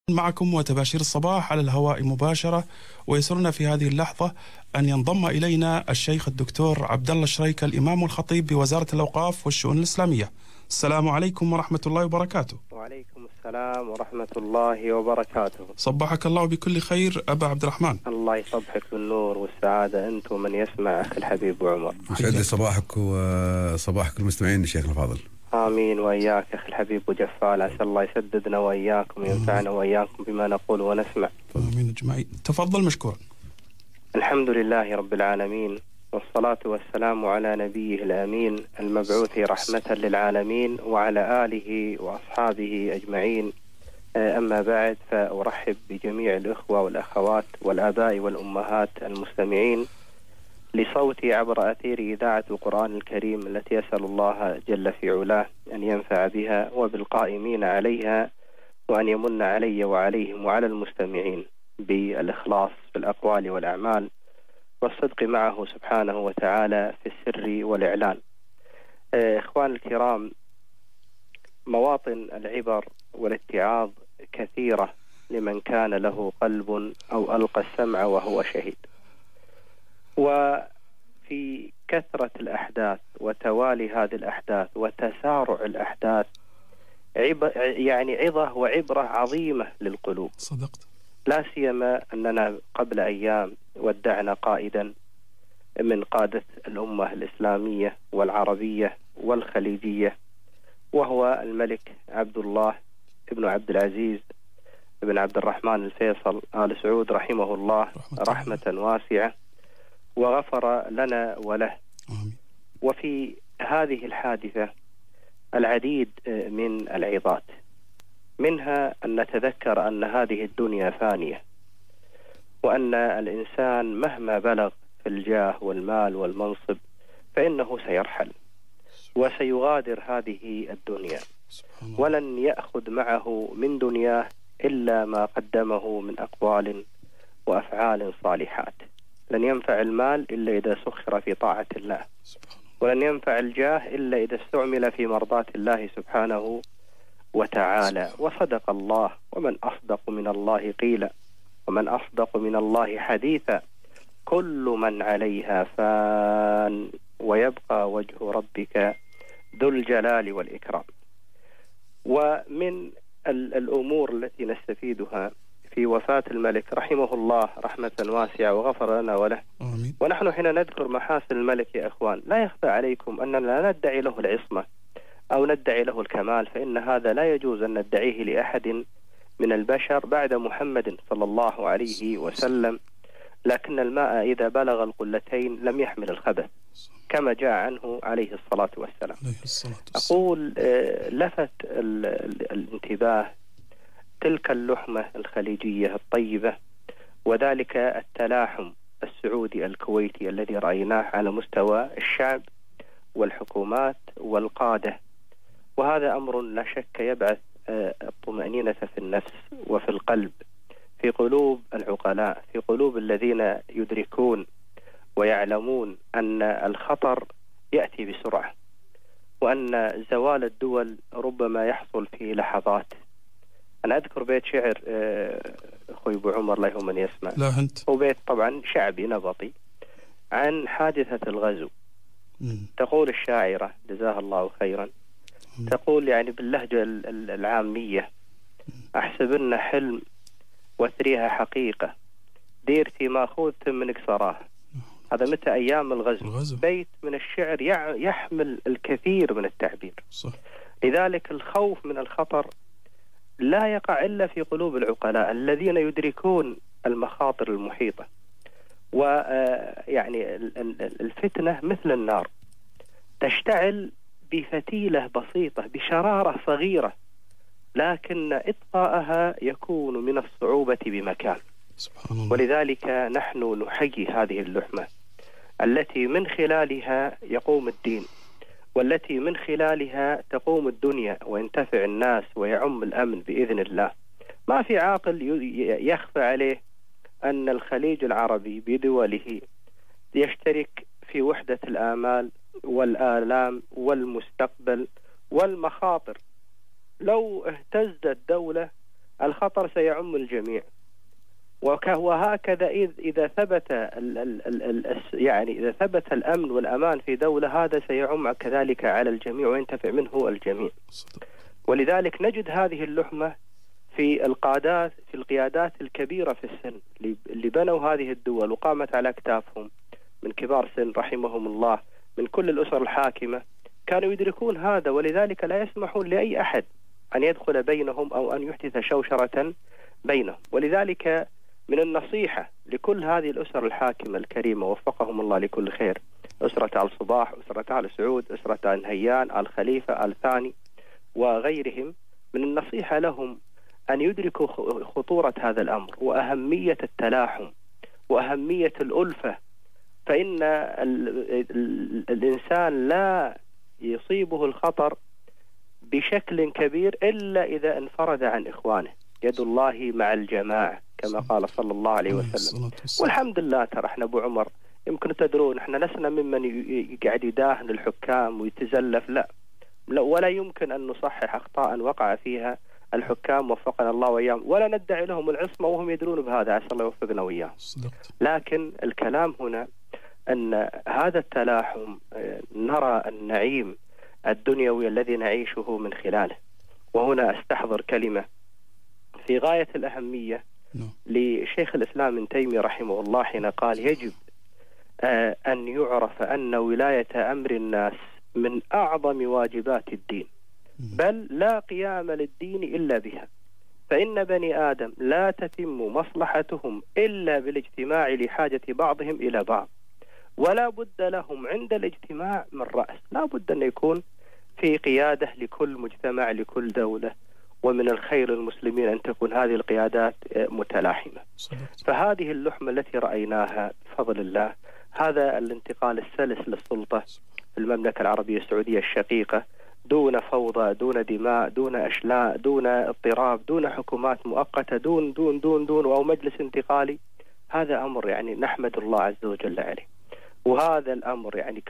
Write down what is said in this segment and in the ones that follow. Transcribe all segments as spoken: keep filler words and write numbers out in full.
معكم وتباشير الصباح على الهواء مباشرة، ويسرنا في هذه اللحظة أن ينضم إلينا الشيخ الدكتور عبد الله الشريكة، الإمام والخطيب بوزارة الأوقاف والشؤون الإسلامية. السلام عليكم ورحمة الله وبركاته. وعليكم السلام ورحمة الله وبركاته. صبحك الله بكل خير أبا عبد الرحمن. الله يصبحك بالنور والسعادة أنت ومن يسمع أخي الحبيب عمر. يسعد لي صباحك وصباحك المستمعين شيخنا الفاضل. آمين وإياك أخي الحبيب وجفال، عسى الله يسددنا وإياكم وينفعنا وإياكم بما نقول ونسمع. آمين أجمعين. تفضل مشكور. الحمد لله رب العالمين، والصلاة والسلام على نبيه الأمين المبعوث رحمة للعالمين وعلى آله وأصحابه أجمعين. أما بعد، فأرحب بجميع الإخوة والأخوات والآباء والأمهات المستمعين لصوتي عبر أثير إذاعة القرآن الكريم، التي يسأل الله جل في علاه أن ينفع بها وبالقائمين عليها، وأن يمن علي وعليهم وعلى المستمعين بالإخلاص في الأقوال والأعمال والصدق معه سبحانه وتعالى في السر والإعلان. إخوان الكرام، مواطن العبر والاتعاظ كثيرة لمن كان له قلب أو ألقى السمع وهو شهيد. وفي كثرة الأحداث وتوالي هذه الأحداث وتسارع الأحداث عب... يعني عظة وعبرة عظيمة للقلوب. صدقت. لا سيما أننا قبل أيام ودعنا قائدا من قادة الأمة الإسلامية والعربية والخليجية، وهو الملك عبد الله ابن عبد العزيز ابن عبد الرحمن الفيصل آل سعود رحمه الله رحمة, رحمة واسعة، وغفر لنا وله. آمين. وفي هذه الحادثة العديد من العظات، منها أن نتذكر أن هذه الدنيا فانية، وأن الإنسان مهما بلغ في الجاه والمال والمنصب فإنه سيرحل وسيغادر هذه الدنيا، ولن يأخذ معه من دنياه إلا ما قدمه من أقوال وأفعال صالحات. لن ينفع المال إلا إذا سخر في طاعة الله، ولن ينفع الجاه إلا إذا استعمل في مرضاة الله سبحانه وتعالى. وصدق الله، ومن أصدق من الله قيلا، ومن أصدق من الله حديثا، كل من عليها فان ويبقى وجه ربك ذو الجلال والإكرام. ومن الأمور التي نستفيدها في وفاة الملك رحمه الله رحمة واسعة وغفر لنا وله، آمين. ونحن حين نذكر محاسن الملك يا إخوان لا يخفى عليكم أننا لا ندعي له العصمة أو ندعي له الكمال، فإن هذا لا يجوز أن ندعيه لأحد من البشر بعد محمد صلى الله عليه وسلم. لكن الماء إذا بلغ القلتين لم يحمل الخبث، كما جاء عنه عليه الصلاة والسلام. أقول لفت الانتباه تلك اللحمة الخليجية الطيبة، وذلك التلاحم السعودي الكويتي الذي رأيناه على مستوى الشعب والحكومات والقادة. وهذا أمر لا شك يبعث الطمأنينة في النفس وفي القلب، في قلوب العقلاء، في قلوب الذين يدركون ويعلمون أن الخطر يأتي بسرعة، وأن زوال الدول ربما يحصل في لحظات. أنا أذكر بيت شعر أخوي أبو عمر لا يهم من يسمع، لا أنت. هو بيت طبعا شعبي نبطي عن حادثة الغزو. مم. تقول الشاعرة جزاها الله خيرا، مم. تقول يعني باللهجة العامية: أحسبن حلم وثريها حقيقة، ديرتي ماخوذ من كسراه. هذا متى؟ أيام الغزو. الغزو. بيت من الشعر يحمل الكثير من التعبير. صح. لذلك الخوف من الخطر لا يقع إلا في قلوب العقلاء الذين يدركون المخاطر المحيطة. ويعني الفتنة مثل النار، تشتعل بفتيلة بسيطة بشرارة صغيرة، لكن إطفاءها يكون من الصعوبة بمكان. سبحان الله. ولذلك نحن نحيي هذه اللحمة التي من خلالها يقوم الدين، والتي من خلالها تقوم الدنيا وينتفع الناس ويعم الأمن بإذن الله. ما في عاقل يخفى عليه أن الخليج العربي بدوله يشترك في وحدة الآمال والآلام والمستقبل والمخاطر. لو اهتزت دولة الخطر سيعم الجميع. وهكذا إذا ثبت ال ال ال يعني إذا ثبت الأمن والأمان في دولة، هذا سيعم كذلك على الجميع وينتفع منه الجميع. ولذلك نجد هذه اللحمة في القادات في القيادات الكبيرة في السن اللي بنوا هذه الدول وقامت على أكتافهم من كبار سن رحمهم الله، من كل الأسر الحاكمة، كانوا يدركون هذا، ولذلك لا يسمحون لأي أحد أن يدخل بينهم أو أن يحدث شوشرة بينهم. ولذلك من النصيحة لكل هذه الأسر الحاكمة الكريمة وفقهم الله لكل خير، أسرة آل صباح، أسرة آل سعود، أسرة آل نهيان، آل خليفة، آل ثاني وغيرهم، من النصيحة لهم أن يدركوا خطورة هذا الأمر وأهمية التلاحم وأهمية الألفة. فإن الإنسان لا يصيبه الخطر بشكل كبير إلا إذا انفرد عن إخوانه. يد الله مع الجماعة كما قال صلى الله عليه وسلم. والحمد لله ترى احنا أبو عمر يمكن تدرون احنا لسنا ممن يقعد يداهن الحكام ويتزلف، لا ولا يمكن أن نصحح أخطاء وقع فيها الحكام وفقنا الله وإياهم، ولا ندعي لهم العصمة وهم يدرون بهذا، عسى الله يوفقنا وإياهم. لكن الكلام هنا أن هذا التلاحم نرى النعيم الدنيوي الذي نعيشه من خلاله. وهنا أستحضر كلمة في غاية الأهمية لشيخ الإسلام ابن تيمية رحمه الله حين قال: يجب أن يعرف أن ولاية أمر الناس من أعظم واجبات الدين، بل لا قيام للدين إلا بها، فإن بني آدم لا تتم مصلحتهم إلا بالاجتماع لحاجة بعضهم إلى بعض، ولا بد لهم عند الاجتماع من رأس، لا بد أن يكون في قيادة لكل مجتمع لكل دولة، ومن الخير المسلمين أن تكون هذه القيادات متلاحمة. فهذه اللحمة التي رأيناها بفضل الله، هذا الانتقال السلس للسلطة في المملكة العربية السعودية الشقيقة، دون فوضى، دون دماء، دون أشلاء، دون اضطراب، دون حكومات مؤقتة، دون دون دون دون أو مجلس انتقالي، هذا أمر يعني نحمد الله عز وجل عليه. وهذا الأمر يعني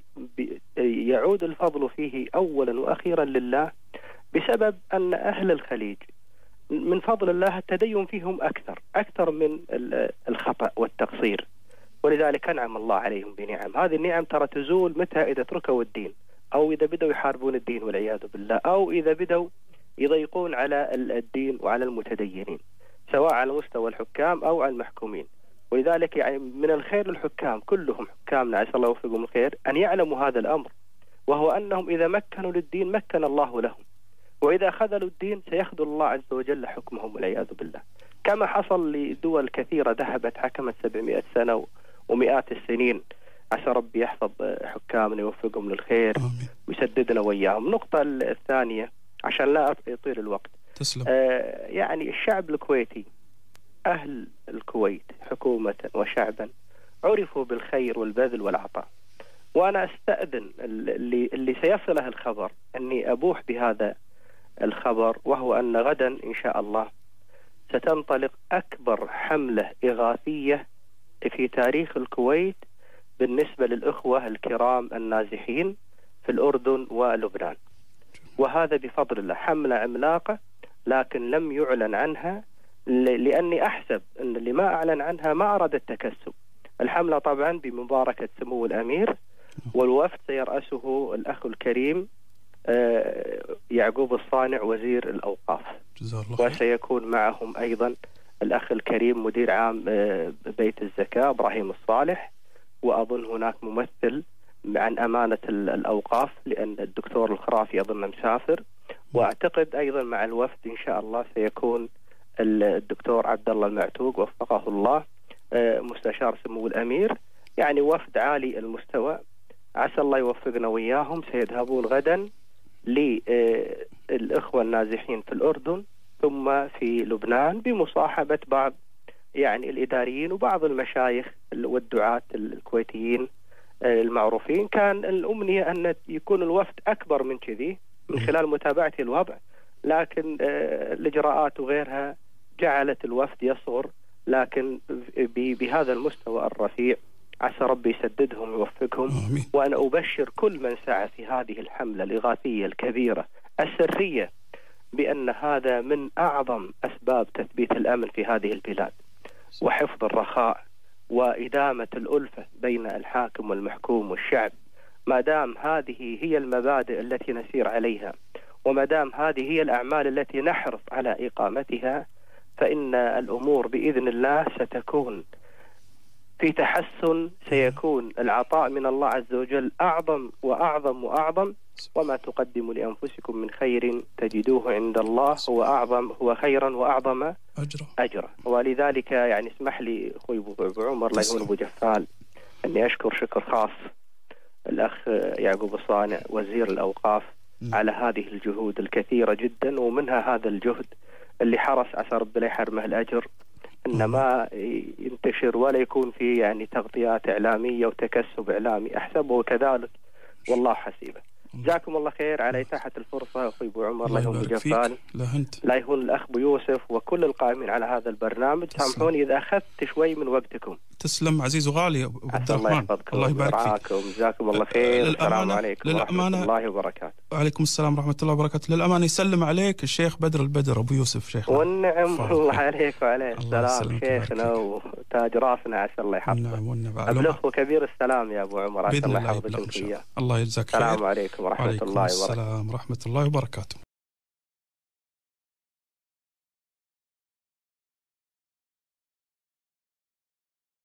يعود الفضل فيه أولا وأخيرا لله، بسبب أن أهل الخليج من فضل الله التدين فيهم أكثر أكثر من الخطأ والتقصير، ولذلك أنعم الله عليهم بنعم. هذه النعم ترى تزول متى؟ إذا تركوا الدين، أو إذا بدأوا يحاربون الدين والعياذ بالله، أو إذا بدأوا يضيقون على الدين وعلى المتدينين، سواء على مستوى الحكام أو على المحكومين. ولذلك يعني من الخير للحكام كلهم، حكامنا عسى الله يوفقهم الخير، أن يعلموا هذا الأمر، وهو أنهم إذا مكنوا للدين مكن الله لهم، وإذا خذلوا الدين سيخذل الله عز وجل حكمهم والعياذ بالله، كما حصل لدول كثيرة ذهبت حكمت سبعمائة سنة ومئات السنين. عسى ربي يحفظ حكامنا ويوفقهم للخير ويسددنا وإياهم. النقطة الثانية عشان لا يطيل الوقت، تسلم. آه يعني الشعب الكويتي، أهل الكويت حكومة وشعبا، عرفوا بالخير والبذل والعطاء. وأنا أستأذن اللي, اللي سيصله الخبر أني أبوح بهذا الخبر، وهو أن غدا إن شاء الله ستنطلق أكبر حملة إغاثية في تاريخ الكويت بالنسبة للأخوة الكرام النازحين في الأردن ولبنان. وهذا بفضل الله حملة عملاقة، لكن لم يعلن عنها، لأني أحسب أن اللي ما أعلن عنها ما أراد التكسب. الحملة طبعا بمباركة سمو الأمير، والوفد سيرأسه الأخ الكريم يعقوب الصانع وزير الأوقاف، وسيكون معهم أيضا الأخ الكريم مدير عام بيت الزكاة إبراهيم الصالح، وأظن هناك ممثل عن أمانة الأوقاف لأن الدكتور الخرافي أظن مسافر، وأعتقد أيضا مع الوفد إن شاء الله سيكون الدكتور عبد الله المعتوق وفقه الله مستشار سمو الأمير. يعني وفد عالي المستوى، عسى الله يوفقنا وإياهم. سيذهبون غدا للإخوة النازحين في الأردن ثم في لبنان بمصاحبة بعض يعني الإداريين وبعض المشايخ والدعاة الكويتيين المعروفين. كان الأمنية أن يكون الوفد أكبر من كذي من خلال متابعة الوضع، لكن الإجراءات وغيرها جعلت الوفد يصغر، لكن بهذا المستوى الرفيع. عسى ربي يسددهم ويوفقهم. وأنا أبشر كل من سعى في هذه الحملة الإغاثية الكبيرة السرية بأن هذا من أعظم أسباب تثبيت الأمن في هذه البلاد وحفظ الرخاء وإدامة الألفة بين الحاكم والمحكوم والشعب. ما دام هذه هي المبادئ التي نسير عليها، وما دام هذه هي الأعمال التي نحرص على إقامتها، فإن الأمور بإذن الله ستكون في تحسن، سيكون العطاء من الله عز وجل أعظم وأعظم وأعظم. وما تقدموا لأنفسكم من خير تجدوه عند الله هو أعظم هو خيرا وأعظم أجرا أجرا. ولذلك يعني اسمح لي أخوي أبو عمر الله يهون أبو جفال أني أشكر شكر خاص الأخ يعقوب الصانع وزير الأوقاف م. على هذه الجهود الكثيرة جدا، ومنها هذا الجهد اللي حرص عسى رب لا يحرمه الأجر إن ما ينتشر ولا يكون فيه يعني تغطيات إعلامية وتكسب إعلامي، أحسبه كذلك والله حسيبه. جزاكم الله خير على إتاحة الفرصة أخوي أبو عمر الله يهون جفال، لا يهون الأخ أبو يوسف وكل القائمين على هذا البرنامج. سامحوني إذا أخذت شوي من وقتكم. تسلم عزيز وغالي أبو عبد الرحمن، الله يبارك فيك. جزاكم الله خير. السلام عليكم ورحمة الله وبركاته. وعليكم السلام ورحمة الله وبركاته. للأمانة يسلم عليك الشيخ بدر البدر أبو يوسف شيخنا. والنعم الله عليك وعليه السلام شيخنا وتاج راسنا عسى الله يحفظه. نعم والنعم. أبلغه كبير السلام يا أبو عمر عسى الله يحفظك. الله يجزاك خير. السلام عليكم ورحمة الله وبركاته. السلام ورحمة الله وبركاته.